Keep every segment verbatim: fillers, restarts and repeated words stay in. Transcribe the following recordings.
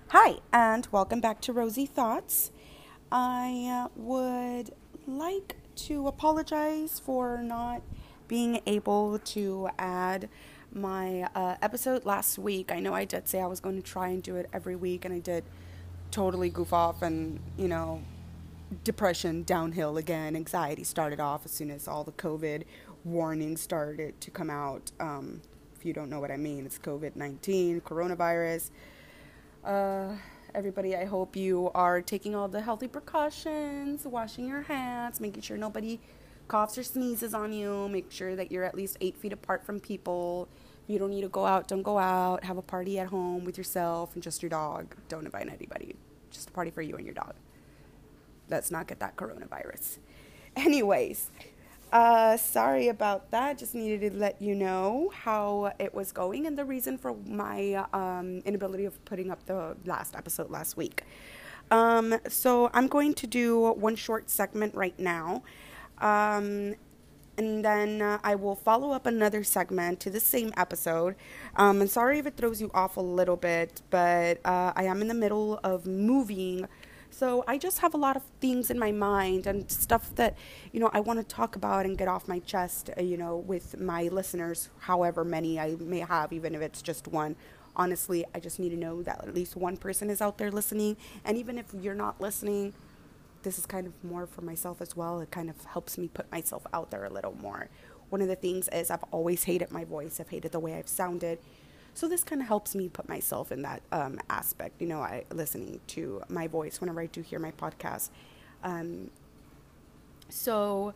Hi, and welcome back to Rosy Thoughts. I uh, would like to apologize for not being able to add my uh, episode last week. I know I did say I was going to try and do it every week, and I did totally goof off, and, you know, depression downhill again. Anxiety started off as soon as all the COVID warnings started to come out. Um, if you don't know what I mean, it's COVID nineteen, coronavirus. Uh, everybody, I hope you are taking all the healthy precautions, washing your hands, making sure nobody coughs or sneezes on you, make sure that you're at least eight feet apart from people. If you don't need to go out, don't go out. Have a party at home with yourself and just your dog. Don't invite anybody. Just a party for you and your dog. Let's not get that coronavirus. Anyways, uh, sorry about that. Just needed to let you know how it was going and the reason for my um, inability of putting up the last episode last week. Um, so I'm going to do one short segment right now. Um, and then uh, I will follow up another segment to the same episode. Um, and sorry if it throws you off a little bit, but uh, I am in the middle of moving. So I just have a lot of things in my mind and stuff that, you know, I want to talk about and get off my chest, uh, you know, with my listeners, however many I may have, even if it's just one. Honestly, I just need to know that at least one person is out there listening. And even if you're not listening, this is kind of more for myself as well. It kind of helps me put myself out there a little more. One of the things is I've always hated my voice. I've hated the way I've sounded. So this kind of helps me put myself in that um, aspect, you know, I listening to my voice whenever I do hear my podcast. Um, so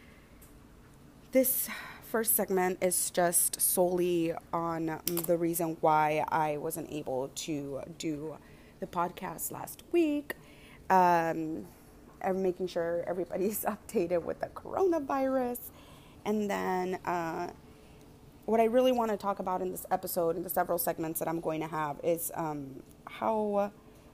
this first segment is just solely on the reason why I wasn't able to do the podcast last week. Um, I'm making sure everybody's updated with the coronavirus. And then uh, what I really want to talk about in this episode, in the several segments that I'm going to have, is um, how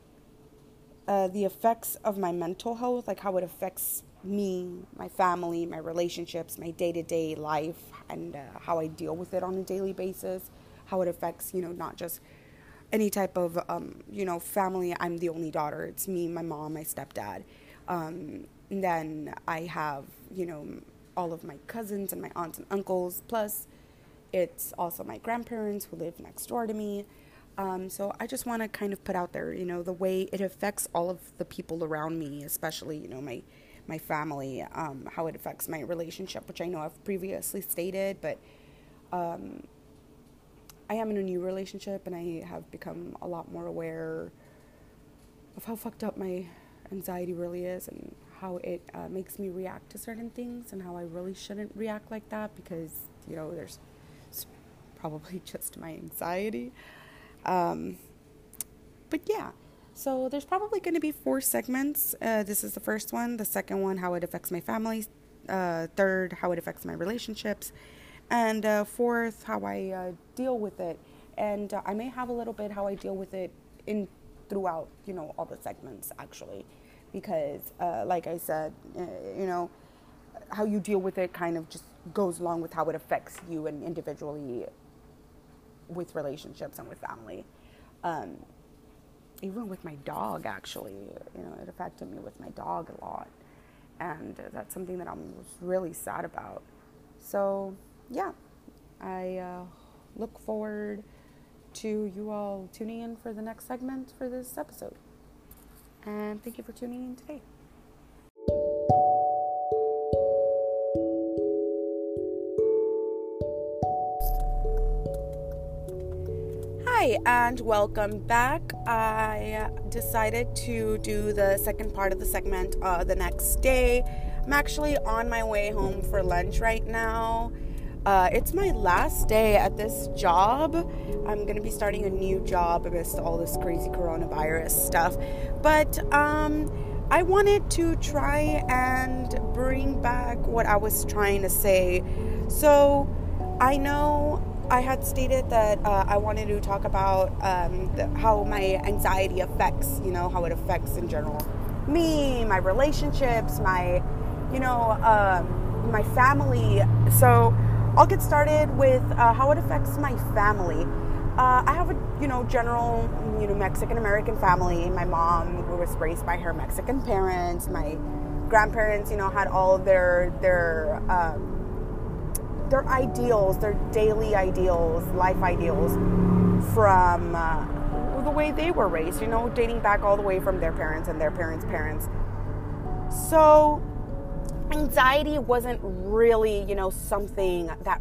uh, the effects of my mental health, like how it affects me, my family, my relationships, my day-to-day life, and uh, how I deal with it on a daily basis, how it affects, you know, not just any type of, um, you know, family. I'm the only daughter. It's me, my mom, my stepdad. Um, and then I have, you know, all of my cousins and my aunts and uncles, plus it's also my grandparents who live next door to me. Um, so I just want to kind of put out there, you know, the way it affects all of the people around me, especially, you know, my my family, um, how it affects my relationship, which I know I've previously stated, but um, I am in a new relationship, and I have become a lot more aware of how fucked up my anxiety really is, and how it uh, makes me react to certain things, and how I really shouldn't react like that, because, you know, there's it's probably just my anxiety. Um, but yeah, so there's probably going to be four segments. Uh, this is the first one. The second one, how it affects my family. Uh, third, how it affects my relationships. And uh, fourth, how I uh, deal with it. And uh, I may have a little bit how I deal with it in throughout, you know, all the segments, actually. Because, uh, like I said, uh, you know, how you deal with it kind of just goes along with how it affects you and individually with relationships and with family. Um, even with my dog, actually, you know, it affected me with my dog a lot. And uh, that's something that I'm really sad about. So, yeah, I uh, look forward to you all tuning in for the next segment for this episode. And thank you for tuning in today. Hi, and welcome back. I decided to do the second part of the segment uh, the next day. I'm actually on my way home for lunch right now. Uh, it's my last day at this job. I'm going to be starting a new job amidst all this crazy coronavirus stuff. But um, I wanted to try and bring back what I was trying to say. So I know I had stated that uh, I wanted to talk about um, the, how my anxiety affects, you know, how it affects in general me, my relationships, my, you know, um, my family. So I'll get started with uh, how it affects my family. uh, I have a, you know, general, you know, Mexican-American family. My mom was raised by her Mexican parents. My grandparents, you know, had all of their, their, um, their ideals, their daily ideals, life ideals from uh, the way they were raised, you know, dating back all the way from their parents and their parents' parents. So anxiety wasn't really, you know, something that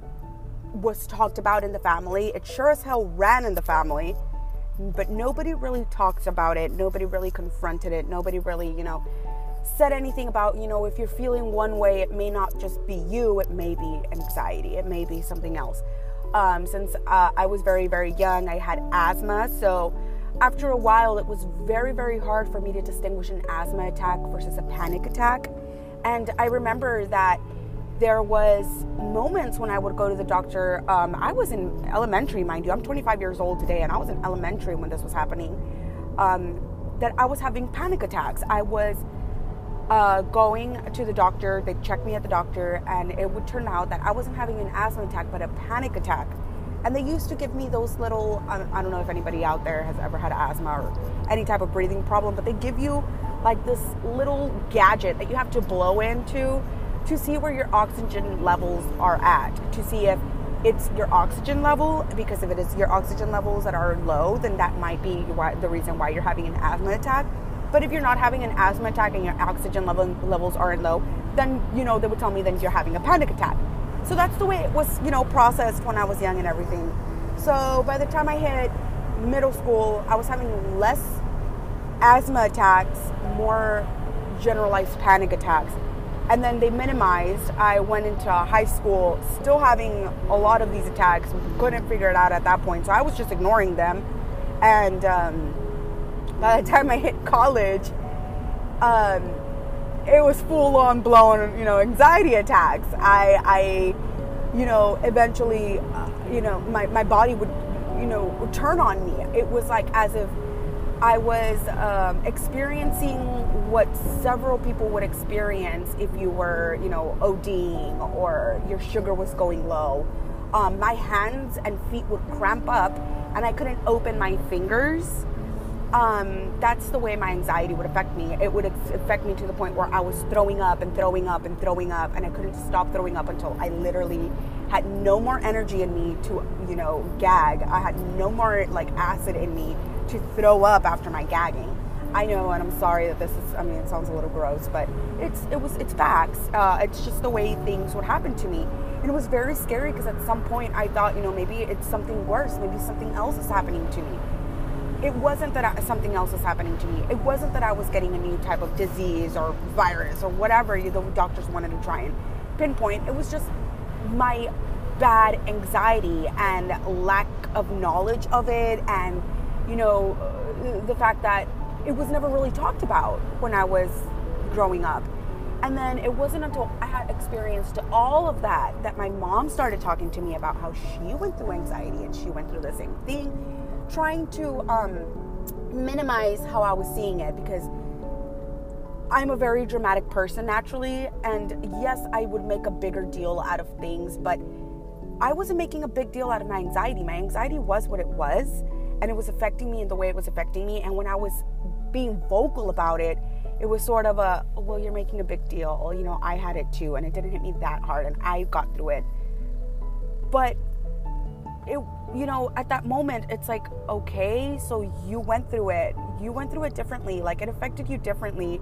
was talked about in the family. It sure as hell ran in the family, but nobody really talked about it. Nobody really confronted it. Nobody really, you know, said anything about, you know, if you're feeling one way, it may not just be you. It may be anxiety. It may be something else. Um, since uh, I was very, very young, I had asthma. So after a while, it was very, very hard for me to distinguish an asthma attack versus a panic attack. And I remember that there was moments when I would go to the doctor. Um, I was in elementary, mind you. I'm twenty-five years old today, and I was in elementary when this was happening. Um, that I was having panic attacks. I was uh, going to the doctor. They'd check me at the doctor, and it would turn out that I wasn't having an asthma attack, but a panic attack. And they used to give me those little, I don't know if anybody out there has ever had asthma or any type of breathing problem, but they give you like this little gadget that you have to blow into to see where your oxygen levels are at, to see if it's your oxygen level, because if it is your oxygen levels that are low, then that might be why, the reason why you're having an asthma attack. But if you're not having an asthma attack and your oxygen level, levels aren't low, then, you know, they would tell me then you're having a panic attack. So that's the way it was, you know, processed when I was young and everything. So by the time I hit middle school, I was having less asthma attacks, more generalized panic attacks. And then they minimized. I went into high school still having a lot of these attacks, couldn't figure it out at that point. So I was just ignoring them. And um, by the time I hit college, um, it was full on blown, you know, anxiety attacks. I, I you know, eventually, uh, you know, my, my body would, you know, would turn on me. It was like as if I was um, experiencing what several people would experience if you were, you know, ODing or your sugar was going low. Um, my hands and feet would cramp up and I couldn't open my fingers. Um, that's the way my anxiety would affect me. It would ex- affect me to the point where I was throwing up and throwing up and throwing up, and I couldn't stop throwing up until I literally had no more energy in me to, you know, gag. I had no more like acid in me to throw up after my gagging. I know, and I'm sorry that this is, I mean, it sounds a little gross, but it's, it was, it's facts. Uh, it's just the way things would happen to me. And it was very scary because at some point I thought, you know, maybe it's something worse. Maybe something else is happening to me. It wasn't that I, something else was happening to me. It wasn't that I was getting a new type of disease or virus or whatever the doctors wanted to try and pinpoint. It was just my bad anxiety and lack of knowledge of it, and, you know, the fact that it was never really talked about when I was growing up. And then it wasn't until I had experienced all of that that my mom started talking to me about how she went through anxiety and she went through the same thing, trying to um, minimize how I was seeing it, because I'm a very dramatic person naturally, and yes, I would make a bigger deal out of things, but I wasn't making a big deal out of my anxiety. My anxiety was what it was, and it was affecting me in the way it was affecting me, and when I was being vocal about it, it was sort of a, well, you're making a big deal. You know, I had it too, and it didn't hit me that hard, and I got through it. But it, you know, at that moment, it's like, okay, so you went through it. You went through it differently. Like, it affected you differently.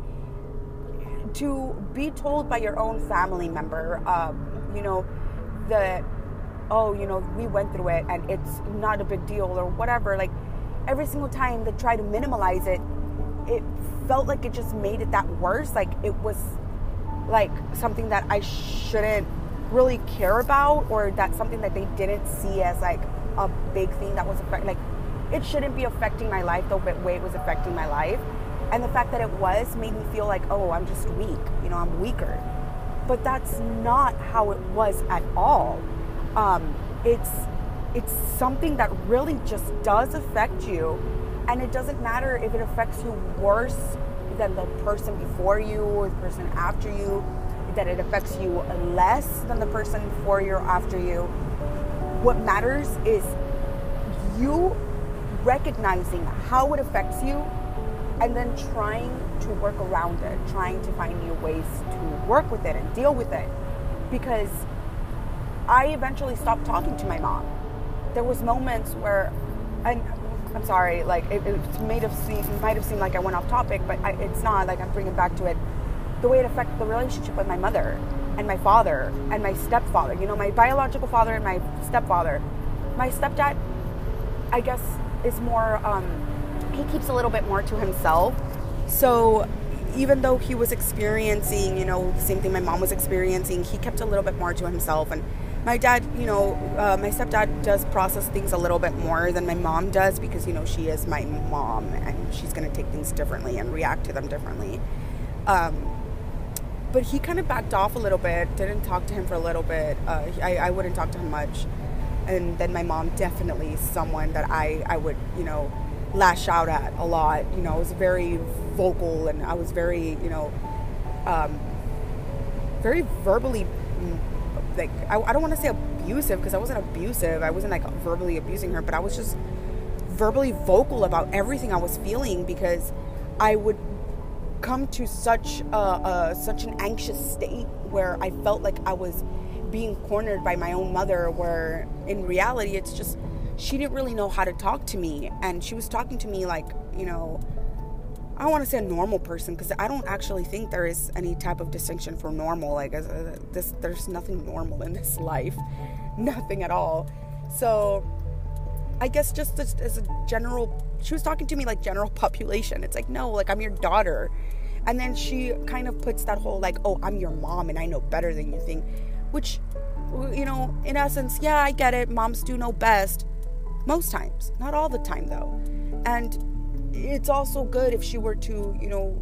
To be told by your own family member, um, you know, that, oh, you know, we went through it and it's not a big deal or whatever. Like, every single time they try to minimize it, it felt like it just made it that worse. Like, it was like something that I shouldn't really care about, or that's something that they didn't see as like a big thing that was affecting, like, it shouldn't be affecting my life the way it was affecting my life. And the fact that it was made me feel like, oh, I'm just weak, you know, I'm weaker. But that's not how it was at all. Um, it's it's something that really just does affect you, and it doesn't matter if it affects you worse than the person before you or the person after you, that it affects you less than the person before you or after you. What matters is you recognizing how it affects you and then trying to work around it, trying to find new ways to work with it and deal with it. Because I eventually stopped talking to my mom. There was moments where, and I'm sorry, like it, it made have seemed, it might have seemed like I went off topic, but I, it's not. Like, I'm bringing back to it the way it affected the relationship with my mother and my father and my stepfather. You know, my biological father and my stepfather. My stepdad, I guess, is more. Um, he keeps a little bit more to himself. So even though he was experiencing, you know, the same thing my mom was experiencing, he kept a little bit more to himself. And my dad, you know, uh, my stepdad does process things a little bit more than my mom does because, you know, she is my mom and she's going to take things differently and react to them differently. Um, but he kind of backed off a little bit, didn't talk to him for a little bit. Uh, I, I wouldn't talk to him much. And then my mom, definitely someone that I, I would, you know, lash out at a lot. You know, I was very vocal and I was very, you know, um, very verbally, like, I, I don't want to say abusive because I wasn't abusive. I wasn't like verbally abusing her, but I was just verbally vocal about everything I was feeling because I would come to such a, a such an anxious state where I felt like I was being cornered by my own mother, where in reality it's just she didn't really know how to talk to me, and she was talking to me like, you know, I don't want to say a normal person because I don't actually think there is any type of distinction for normal. Like, as a, this, there's nothing normal in this life, nothing at all. So I guess just as, as a general, she was talking to me like general population. It's like, no, like, I'm your daughter. And then she kind of puts that whole like, oh, I'm your mom and I know better than you thing, which, you know, in essence, yeah, I get it. Moms do know best. Most times, not all the time though. And it's also good if she were to, you know,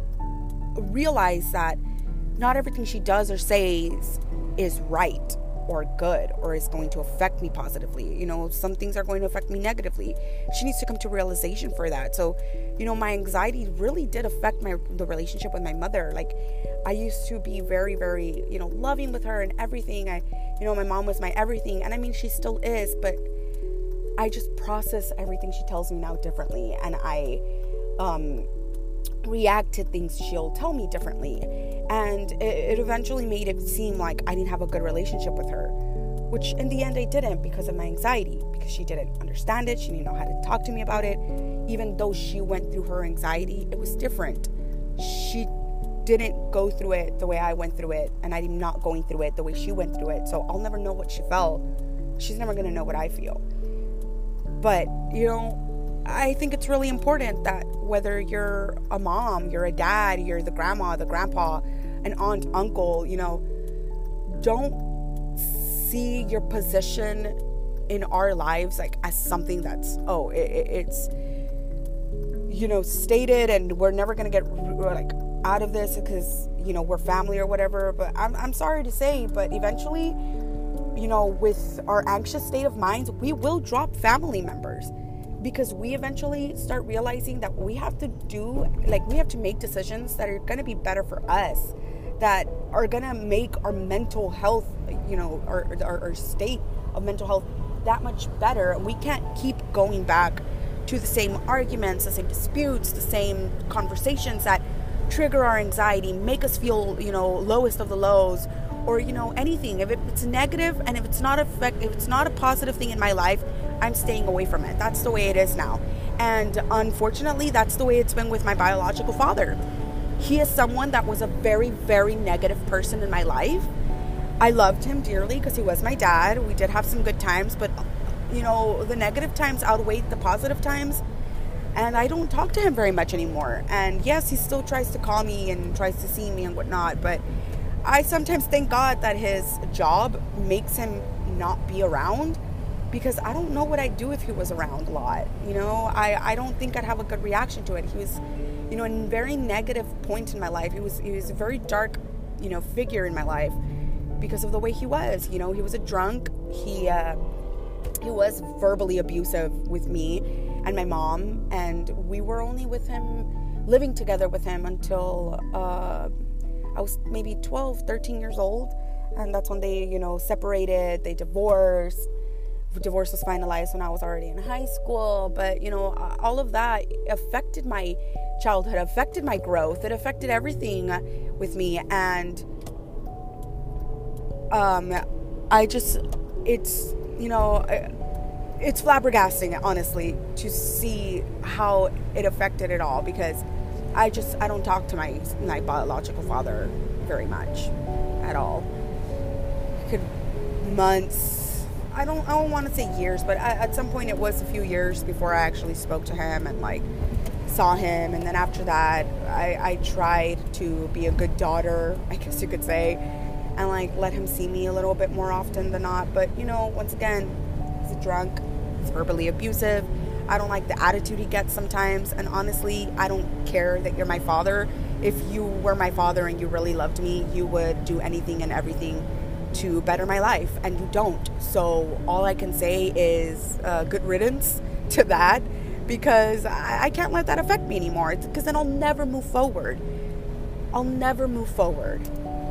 realize that not everything she does or says is right or good or is going to affect me positively. You know, some things are going to affect me negatively. She needs to come to realization for that. So, you know, my anxiety really did affect my the relationship with my mother. Like, I used to be very, very, you know, loving with her and everything. I, you know, my mom was my everything. And I mean, she still is, but I just process everything she tells me now differently, and I um, react to things she'll tell me differently, and it, it eventually made it seem like I didn't have a good relationship with her, which in the end I didn't because of my anxiety, because she didn't understand it, she didn't know how to talk to me about it. Even though she went through her anxiety, it was different. She didn't go through it the way I went through it, and I'm not going through it the way she went through it, so I'll never know what she felt. She's never going to know what I feel. But, you know, I think it's really important that whether you're a mom, you're a dad, you're the grandma, the grandpa, an aunt, uncle, you know, don't see your position in our lives like as something that's, oh, it, it, it's, you know, stated and we're never going to get like out of this because, you know, we're family or whatever. But I'm, I'm sorry to say, but eventually, you know, with our anxious state of minds, we will drop family members because we eventually start realizing that we have to do, like, we have to make decisions that are going to be better for us, that are going to make our mental health, you know, our, our, our state of mental health that much better. We can't keep going back to the same arguments, the same disputes, the same conversations that trigger our anxiety, make us feel, you know, lowest of the lows, or, you know, anything. If it's negative and if it's not effect, if it's not a positive thing in my life, I'm staying away from it. That's the way it is now. And unfortunately, that's the way it's been with my biological father. He is someone that was a very, very negative person in my life. I loved him dearly because he was my dad. We did have some good times, but, you know, the negative times outweighed the positive times. And I don't talk to him very much anymore. And yes, he still tries to call me and tries to see me and whatnot, but I sometimes thank God that his job makes him not be around, because I don't know what I'd do if he was around a lot. You know, I, I don't think I'd have a good reaction to it. He was, you know, a very negative point in my life. He was he was a very dark, you know, figure in my life because of the way he was. You know, he was a drunk. He uh, he was verbally abusive with me and my mom, and we were only with him, living together with him until uh, I was maybe twelve, thirteen years old. And that's when they, you know, separated, they divorced. divorce was finalized when I was already in high school. But, you know, all of that affected my childhood, affected my growth. It affected everything with me. And um, I just, it's, you know, it's flabbergasting, honestly, to see how it affected it all. Because I just, I don't talk to my, my biological father very much at all. It could months, I don't, I don't want to say years, but I, at some point it was a few years before I actually spoke to him and like saw him. And then after that, I, I tried to be a good daughter, I guess you could say, and like let him see me a little bit more often than not. But, you know, once again, he's a drunk, he's verbally abusive. I don't like the attitude he gets sometimes. And honestly, I don't care that you're my father. If you were my father and you really loved me, you would do anything and everything to better my life, and you don't. So all I can say is uh, good riddance to that, because I, I can't let that affect me anymore. It's because then I'll never move forward. I'll never move forward.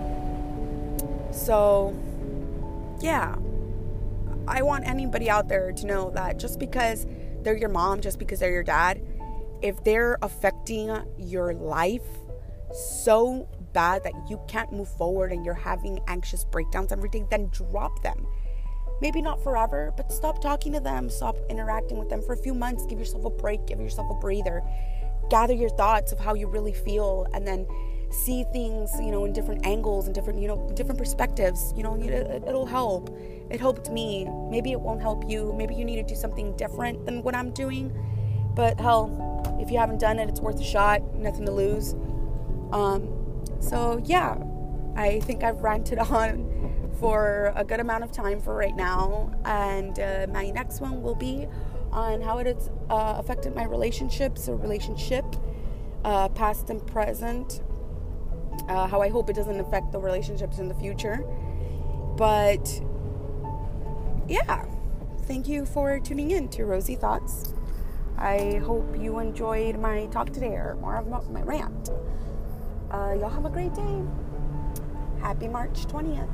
So yeah, I want anybody out there to know that just because they're your mom, just because they're your dad, if they're affecting your life so bad that you can't move forward and you're having anxious breakdowns and everything, then drop them. Maybe not forever, but stop talking to them, stop interacting with them for a few months. Give yourself a break, give yourself a breather, gather your thoughts of how you really feel, and then see things, you know, in different angles and different, you know, different perspectives. You know, it, it'll help. It helped me. Maybe it won't help you. Maybe you need to do something different than what I'm doing. But hell, if you haven't done it, it's worth a shot. Nothing to lose. Um, so yeah, I think I've ranted on for a good amount of time for right now. And uh, my next one will be on how it has uh, affected my relationships or relationship, uh, past and present. Uh, how I hope it doesn't affect the relationships in the future. But yeah, thank you for tuning in to Rosy Thoughts. I hope you enjoyed my talk today, or more of my rant. Uh, y'all have a great day. Happy March twentieth.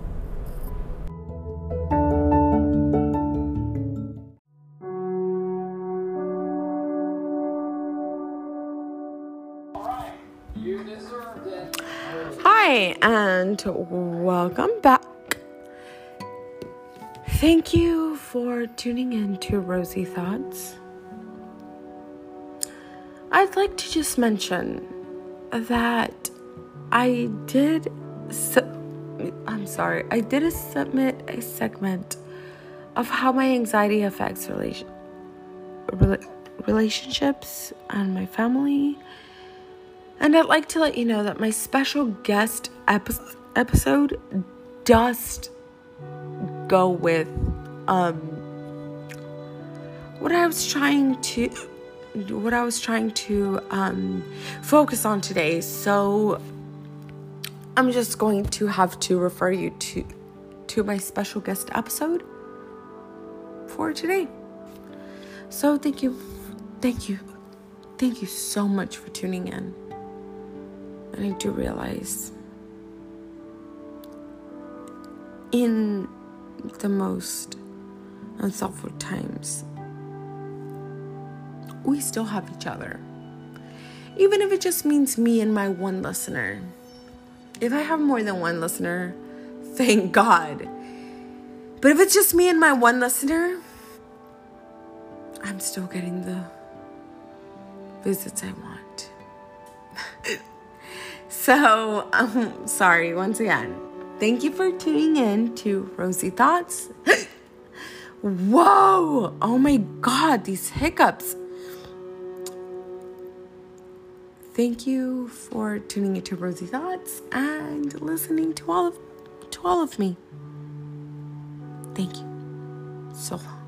Hi, and welcome back. Thank you for tuning in to Rosy Thoughts. I'd like to just mention that I did, su- I'm sorry, I did submit a segment of how my anxiety affects relation, rela- relationships and my family. And I'd like to let you know that my special guest epi- episode does go with um, what I was trying to what I was trying to um, focus on today. So I'm just going to have to refer you to to my special guest episode for today. So thank you, thank you, thank you so much for tuning in. And I do realize in the most unselfful times, we still have each other. Even if it just means me and my one listener. If I have more than one listener, thank God. But if it's just me and my one listener, I'm still getting the visits I want. So, um, sorry, once again. Thank you for tuning in to Rosy Thoughts. Whoa! Oh my God, these hiccups. Thank you for tuning into Rosy Thoughts and listening to all of to all of me. Thank you so long.